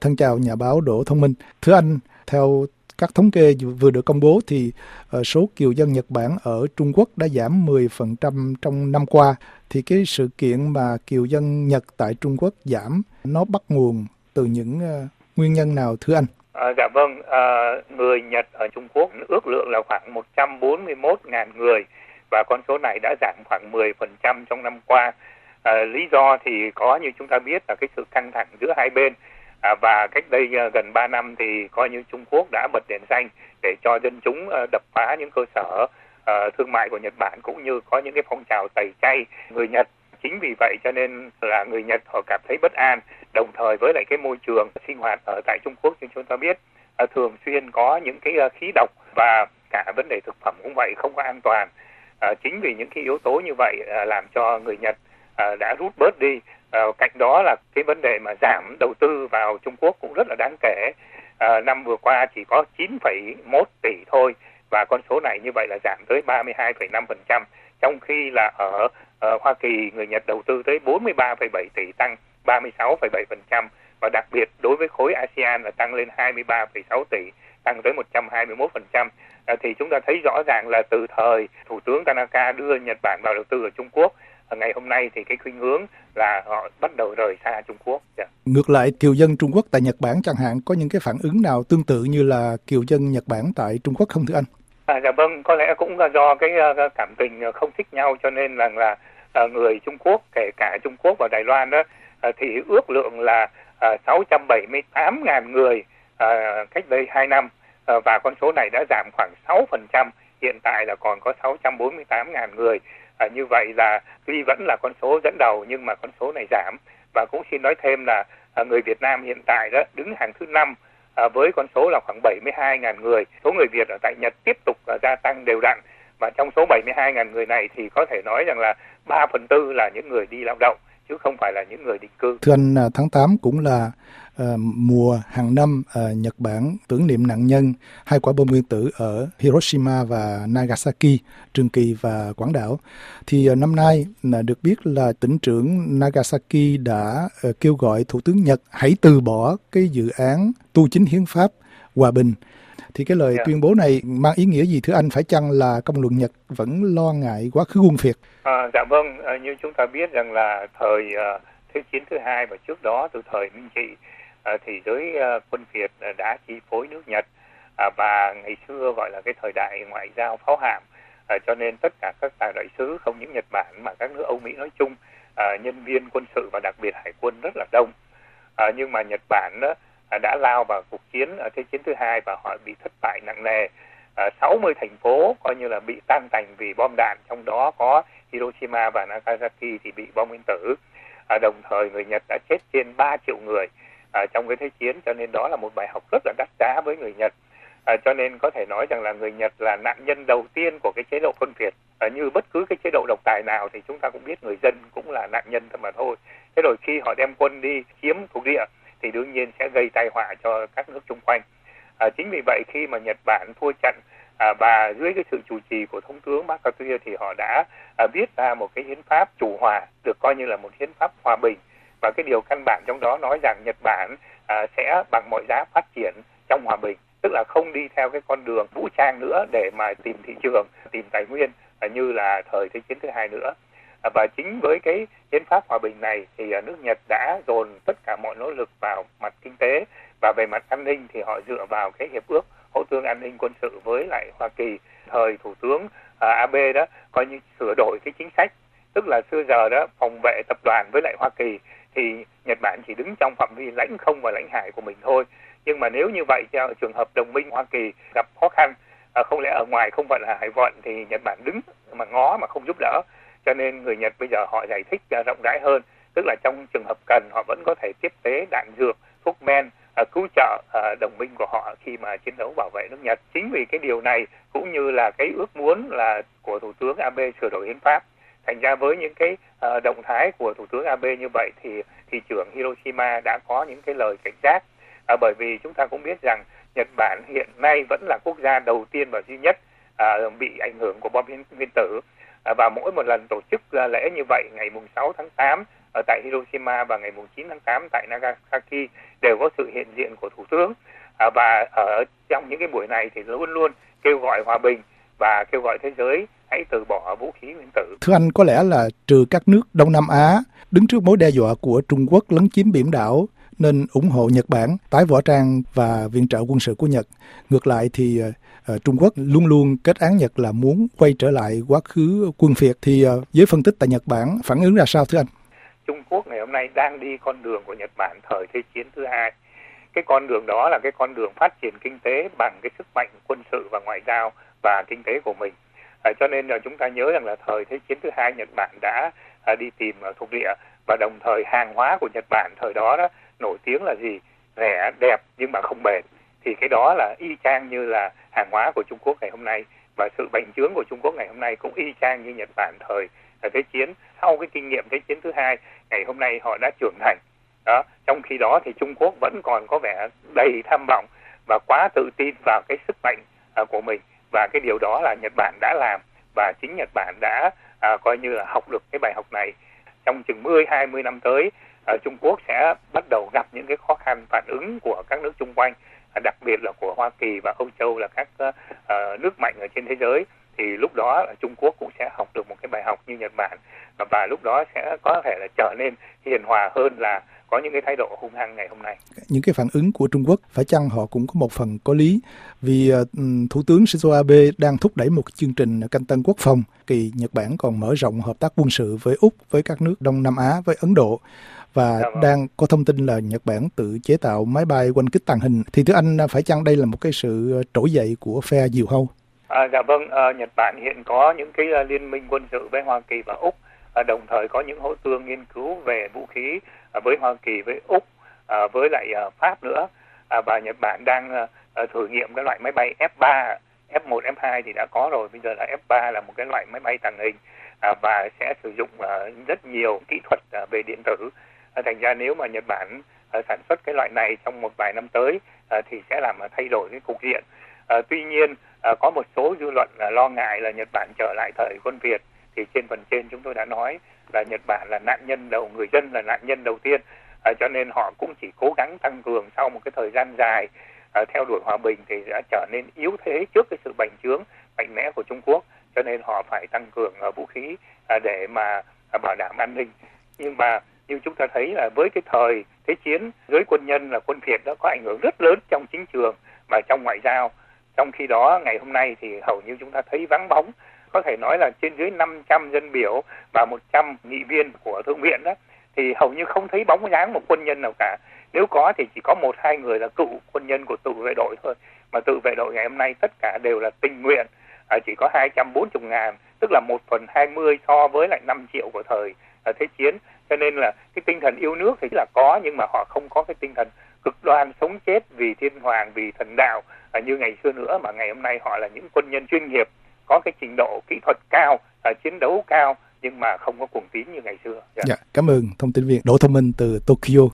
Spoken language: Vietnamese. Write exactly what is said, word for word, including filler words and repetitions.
Thân chào nhà báo Đỗ Thông Minh. Thưa anh, theo các thống kê vừa được công bố thì uh, số kiều dân Nhật Bản ở Trung Quốc đã giảm mười phần trăm trong năm qua. Thì cái sự kiện mà kiều dân Nhật tại Trung Quốc giảm, nó bắt nguồn từ những uh, nguyên nhân nào thưa anh? À, dạ vâng, à, người Nhật ở Trung Quốc ước lượng là khoảng một trăm bốn mươi mốt nghìn người và con số này đã giảm khoảng mười phần trăm trong năm qua. À, lý do thì có như chúng ta biết là cái sự căng thẳng giữa hai bên. À, và cách đây uh, gần ba năm thì coi như Trung Quốc đã bật đèn xanh để cho dân chúng uh, đập phá những cơ sở uh, thương mại của Nhật Bản, cũng như có những cái phong trào tẩy chay người Nhật. Chính vì vậy cho nên là người Nhật họ cảm thấy bất an, đồng thời với lại cái môi trường sinh hoạt ở tại Trung Quốc như chúng ta biết uh, thường xuyên có những cái uh, khí độc, và cả vấn đề thực phẩm cũng vậy, không có an toàn. Uh, chính vì những cái yếu tố như vậy uh, làm cho người Nhật uh, đã rút bớt đi. À, cạnh đó là cái vấn đề mà giảm đầu tư vào Trung Quốc cũng rất là đáng kể. À, năm vừa qua chỉ có chín phẩy một tỷ thôi, và con số này như vậy là giảm tới ba mươi hai phẩy năm phần trăm, trong khi là ở, ở Hoa Kỳ người Nhật đầu tư tới bốn mươi ba phẩy bảy tỷ, tăng ba mươi sáu phẩy bảy phần trăm, và đặc biệt đối với khối a sê an là tăng lên hai mươi ba phẩy sáu tỷ, tăng tới một trăm hai mươi mốt phần trăm. À, thì chúng ta thấy rõ ràng là từ thời Thủ tướng Tanaka đưa Nhật Bản vào đầu tư ở Trung Quốc, ngày hôm nay thì cái khuynh hướng là họ bắt đầu rời xa Trung Quốc. Yeah. Ngược lại, kiều dân Trung Quốc tại Nhật Bản chẳng hạn có những cái phản ứng nào tương tự như là kiều dân Nhật Bản tại Trung Quốc không thưa anh? À, dạ vâng, có lẽ cũng do cái uh, cảm tình không thích nhau, cho nên rằng là, là uh, người Trung Quốc, kể cả Trung Quốc và Đài Loan đó, uh, thì ước lượng là uh, sáu trăm bảy mươi tám nghìn người uh, cách đây hai năm, uh, và con số này đã giảm khoảng sáu phần trăm, hiện tại là còn có sáu trăm bốn mươi tám nghìn người. À, như vậy là tuy vẫn là con số dẫn đầu nhưng mà con số này giảm. Và cũng xin nói thêm là à, người Việt Nam hiện tại đó đứng hàng thứ năm à, với con số là khoảng bảy mươi hai nghìn người. Số người Việt ở tại Nhật tiếp tục à, gia tăng đều đặn, và trong số bảy mươi hai nghìn người này thì có thể nói rằng là ba phần tư là những người đi lao động chứ không phải là những người định cư. Thưa anh, tháng tám cũng là uh, mùa hàng năm uh, Nhật Bản tưởng niệm nạn nhân hai quả bom nguyên tử ở Hiroshima và Nagasaki, Trường Kỳ và Quảng Đảo. Thì uh, năm nay uh, được biết là tỉnh trưởng Nagasaki đã uh, kêu gọi Thủ tướng Nhật hãy từ bỏ cái dự án tu chính hiến pháp hòa bình. Thì cái lời yeah. tuyên bố này mang ý nghĩa gì thưa anh? Phải chăng là công luận Nhật vẫn lo ngại quá khứ quân phiệt? À, dạ vâng, à, như chúng ta biết rằng là thời uh, Thế chiến thứ hai và trước đó từ thời Minh Trị uh, thì giới uh, quân Việt uh, đã chi phối nước Nhật, uh, và ngày xưa gọi là cái thời đại ngoại giao pháo hạm, uh, cho nên tất cả các đại đại sứ không những Nhật Bản mà các nước Âu Mỹ nói chung, uh, nhân viên quân sự và đặc biệt hải quân rất là đông. Uh, nhưng mà Nhật Bản đó, uh, đã lao vào cuộc chiến ở Thế chiến thứ hai và họ bị thất bại nặng nề. Uh, sáu mươi thành phố coi như là bị tan tành vì bom đạn, trong đó có Hiroshima và Nagasaki thì bị bom nguyên tử. À, đồng thời người Nhật đã chết trên ba triệu người à, trong cái thế chiến, cho nên đó là một bài học rất là đắt giá với người Nhật. À, cho nên có thể nói rằng là người Nhật là nạn nhân đầu tiên của cái chế độ phân biệt. À, như bất cứ cái chế độ độc tài nào thì chúng ta cũng biết người dân cũng là nạn nhân thôi mà thôi. Thế rồi khi họ đem quân đi chiếm thuộc địa thì đương nhiên sẽ gây tai họa cho các nước xung quanh. À, chính vì vậy khi mà Nhật Bản thua trận à, và dưới cái sự chủ trì của thống tướng Makatsuya thì họ đã à, viết ra một cái hiến pháp chủ hòa, được coi như là một hiến pháp hòa bình, và cái điều căn bản trong đó nói rằng Nhật Bản à, sẽ bằng mọi giá phát triển trong hòa bình, tức là không đi theo cái con đường vũ trang nữa để mà tìm thị trường, tìm tài nguyên à, như là thời Thế chiến thứ hai nữa. À, và chính với cái hiến pháp hòa bình này thì à, nước Nhật đã dồn tất cả mọi nỗ lực vào mặt kinh tế, và về mặt an ninh thì họ dựa vào cái hiệp ước hỗ tương an ninh quân sự với lại Hoa Kỳ. Thời Thủ tướng à, Abe đó coi như sửa đổi cái chính sách, tức là xưa giờ đó phòng vệ tập đoàn với lại Hoa Kỳ thì Nhật Bản chỉ đứng trong phạm vi lãnh không và lãnh hải của mình thôi. Nhưng mà nếu như vậy trong trường hợp đồng minh Hoa Kỳ gặp khó khăn, à, không lẽ ở ngoài không phải là hải vận thì Nhật Bản đứng mà ngó mà không giúp đỡ. Cho nên người Nhật bây giờ họ giải thích uh, rộng rãi hơn, tức là trong trường hợp cần họ vẫn có thể tiếp tế đạn dược, thuốc men, uh, cứu trợ uh, đồng minh của họ khi mà chiến đấu bảo vệ nước Nhật. Chính vì cái điều này cũng như là cái ước muốn là của Thủ tướng Abe sửa đổi hiến pháp, thành ra với những cái uh, động thái của Thủ tướng Abe như vậy thì thị trưởng Hiroshima đã có những cái lời cảnh giác, uh, bởi vì chúng ta cũng biết rằng Nhật Bản hiện nay vẫn là quốc gia đầu tiên và duy nhất uh, bị ảnh hưởng của bom nguyên tử. Và mỗi một lần tổ chức lễ như vậy ngày mùng sáu tháng tám ở tại Hiroshima và ngày chín tháng tám tại Nagasaki đều có sự hiện diện của thủ tướng, à, và ở trong những cái buổi này thì luôn luôn kêu gọi hòa bình và kêu gọi thế giới hãy từ bỏ vũ khí nguyên tử. Thưa anh, có lẽ là trừ các nước Đông Nam Á đứng trước mối đe dọa của Trung Quốc lấn chiếm biển đảo nên ủng hộ Nhật Bản tái võ trang và viện trợ quân sự của Nhật. Ngược lại thì uh, Trung Quốc luôn luôn kết án Nhật là muốn quay trở lại quá khứ quân phiệt. Thì uh, với phân tích tại Nhật Bản phản ứng ra sao thưa anh? Trung Quốc ngày hôm nay đang đi con đường của Nhật Bản thời Thế chiến thứ hai. Cái con đường đó là cái con đường phát triển kinh tế bằng cái sức mạnh quân sự và ngoại giao và kinh tế của mình. À, cho nên là chúng ta nhớ rằng là thời Thế chiến thứ hai Nhật Bản đã à, đi tìm à, thuộc địa, và đồng thời hàng hóa của Nhật Bản thời đó đó nổi tiếng là gì? Rẻ, đẹp nhưng mà không bền. Thì cái đó là y chang như là hàng hóa của Trung Quốc ngày hôm nay, và sự bành trướng của Trung Quốc ngày hôm nay cũng y chang như Nhật Bản thời à, Thế chiến. Sau cái kinh nghiệm Thế chiến thứ hai, ngày hôm nay họ đã trưởng thành. Đó, trong khi đó thì Trung Quốc vẫn còn có vẻ đầy tham vọng và quá tự tin vào cái sức mạnh à, của mình, và cái điều đó là Nhật Bản đã làm, và chính Nhật Bản đã à, coi như là học được cái bài học này. Trong chừng mười hai mươi năm tới, à, Trung Quốc sẽ bắt đầu gặp những cái khó khăn phản ứng của các nước xung quanh, à, đặc biệt là của Hoa Kỳ và Âu Châu là các à, nước mạnh ở trên thế giới. Thì lúc đó là Trung Quốc cũng sẽ học được một cái bài học như Nhật Bản, và, và lúc đó sẽ có thể là trở nên hiền hòa hơn là có những cái thái độ hung hăng ngày hôm nay. Những cái phản ứng của Trung Quốc phải chăng họ cũng có một phần có lý, vì uh, Thủ tướng Shinzo Abe đang thúc đẩy một chương trình canh tân quốc phòng, kỳ Nhật Bản còn mở rộng hợp tác quân sự với Úc, với các nước Đông Nam Á, với Ấn Độ, và dạ vâng. đang có thông tin là Nhật Bản tự chế tạo máy bay oanh kích tàng hình. Thì thưa anh, phải chăng đây là một cái sự trỗi dậy của phe diều hâu? À, dạ vâng, à, Nhật Bản hiện có những cái uh, liên minh quân sự với Hoa Kỳ và Úc, à, đồng thời có những hỗ tương nghiên cứu về vũ khí à, với Hoa Kỳ, với Úc, à, với lại uh, Pháp nữa, à, và Nhật Bản đang uh, thử nghiệm cái loại máy bay F ba, F một, F hai thì đã có rồi, bây giờ là F ba là một cái loại máy bay tàng hình, à, và sẽ sử dụng uh, rất nhiều kỹ thuật uh, về điện tử. À, thành ra nếu mà Nhật Bản uh, sản xuất cái loại này trong một vài năm tới uh, thì sẽ làm uh, thay đổi cái cục diện. À, tuy nhiên à, có một số dư luận là lo ngại là Nhật Bản trở lại thời quân Việt. Thì trên phần trên chúng tôi đã nói là Nhật Bản là nạn nhân đầu, người dân là nạn nhân đầu tiên, à, cho nên họ cũng chỉ cố gắng tăng cường sau một cái thời gian dài à, theo đuổi hòa bình thì đã trở nên yếu thế trước cái sự bành trướng mạnh mẽ của Trung Quốc, cho nên họ phải tăng cường à, vũ khí à, để mà à, bảo đảm an ninh. Nhưng mà như chúng ta thấy là với cái thời Thế chiến, giới quân nhân là quân Việt đã có ảnh hưởng rất lớn trong chính trường và trong ngoại giao. Trong khi đó ngày hôm nay thì hầu như chúng ta thấy vắng bóng, có thể nói là trên dưới năm trăm dân biểu và một trăm nghị viên của Thượng viện đó, thì hầu như không thấy bóng dáng một quân nhân nào cả. Nếu có thì chỉ có một hai người là cựu quân nhân của tự vệ đội thôi, mà tự vệ đội ngày hôm nay tất cả đều là tình nguyện, à, chỉ có hai trăm bốn mươi ngàn, tức là một phần hai mươi so với lại năm triệu của thời à, Thế chiến. Cho nên là cái tinh thần yêu nước thì là có, nhưng mà họ không có cái tinh thần cực đoan sống chết vì thiên hoàng, vì thần đạo à, như ngày xưa nữa, mà ngày hôm nay họ là những quân nhân chuyên nghiệp, có cái trình độ kỹ thuật cao, à, chiến đấu cao, nhưng mà không có cuồng tín như ngày xưa. Dạ. Dạ, cảm ơn thông tin viên Đỗ Thông Minh từ Tokyo.